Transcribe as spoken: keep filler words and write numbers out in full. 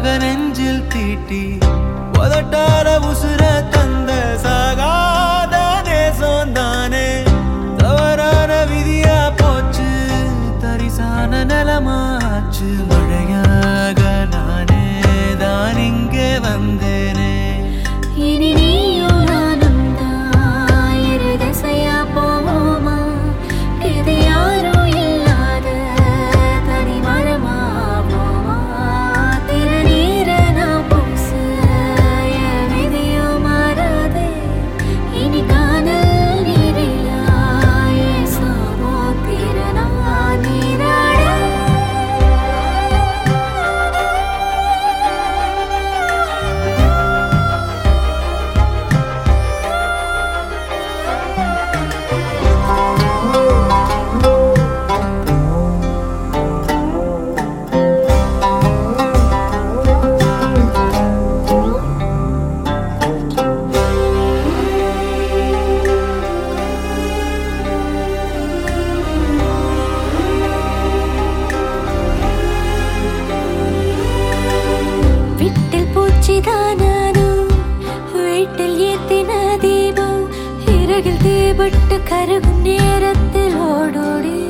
நெஞ்சில் தீட்டி உதட்டார உசுர தந்த சாகாத தேசம் தானே தவறான விதியா போச்சு தரிசான நிலமாச்சு மழையாக நானே தான் இங்கே வந்தேனே இனி நீயும் நானும் தான் இரு திசையா போவோமா இது யாரும் இல்லாத தனி மரமாவோமா திருநீர நான் பூச என் விதியும் மாறாதே இனி காணல் நீரிலா என் சாமோ திறனா நீராட விட்டில் பூச்சிதானானோ வீட்டில் ஏத்தின தீபம் இறகில் தீபட்டு கருகும் நேரத்தில் ஓடோடி